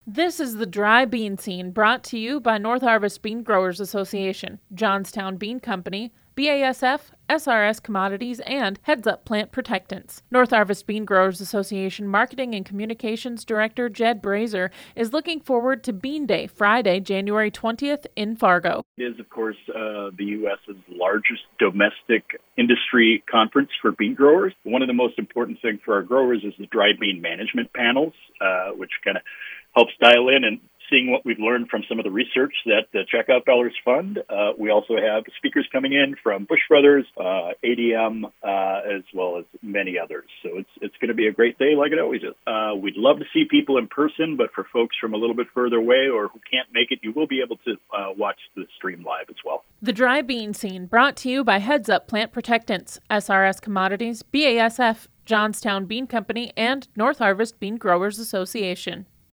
This is the Dry Bean Scene, brought to you by North Harvest Bean Growers Association, Johnstown Bean Company, BASF, SRS Commodities, and Heads Up Plant Protectants. North Harvest Bean Growers Association Marketing and Communications Director Jed Brazier is looking forward to Bean Day, Friday, January 20th in Fargo. It is, of course, the U.S.'s largest domestic industry conference for bean growers. One of the most important things for our growers is the dry bean management panels, which kind of helps dial in and seeing what we've learned from some of the research that the Checkout Dollars Fund. We also have speakers coming in from Bush Brothers, ADM, as well as many others. So it's going to be a great day like it always is. We'd love to see people in person, but for folks from a little bit further away or who can't make it, you will be able to watch the stream live as well. The Dry Bean Scene, brought to you by Heads Up Plant Protectants, SRS Commodities, BASF, Johnstown Bean Company, and North Harvest Bean Growers Association.